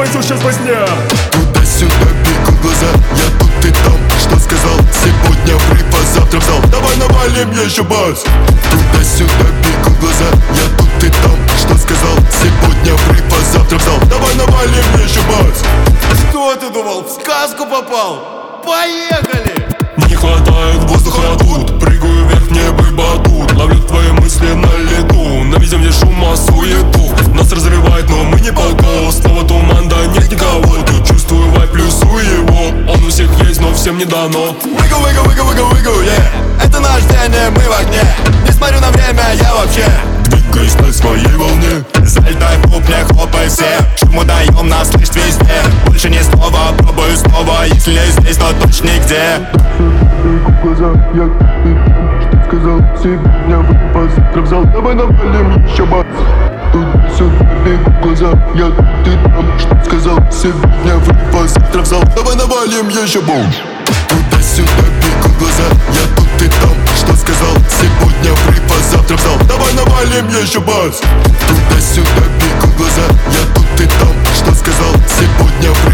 пойду сейчас возня. Туда-сюда бегут глаза, я тут и там. Что сказал? Сегодня в рип, а завтра в зал. Давай навалим еще бас. Туда-сюда бегут глаза, я тут и там. Что сказал? Сегодня в рип, а завтра в зал. Давай навалим еще бас. Что ты думал, в сказку попал? Поехали! Не хватает воздуха тут. Прыгаю вверх, мне бы батут. Ловлю твои мысли на лету. На везде где шума, суету. Нас разрывает, но мы не полго. Снова туман, да нет никого. Тут чувствую вайп, плюсую его. Он у всех есть, но всем не дано. Выгу, выгу, выгу, выгу, выгу, yeah. Это наш день, и мы в огне. Не смотрю на время, я вообще двигаюсь на своей волне. залетай в купле, хлопай все. Шуму даем, нас слышь везде. Больше ни слова, пробую снова. Если не здесь, то точно нигде. Глаза, я что сказал? Сегодня в рип, а завтра в зал. Давай навалим еще бас. Туда-сюда бегут глаза, я тут и там. Что сказал? Сегодня в рип, а завтра в зал. Давай навалим еще бум. Туда-сюда бегут глаза, я тут и там. Что сказал? Сегодня в рип, а завтра в зал. Давай навалим еще бас. Туда-сюда бегут глаза, я тут и там. Что сказал? Сегодня в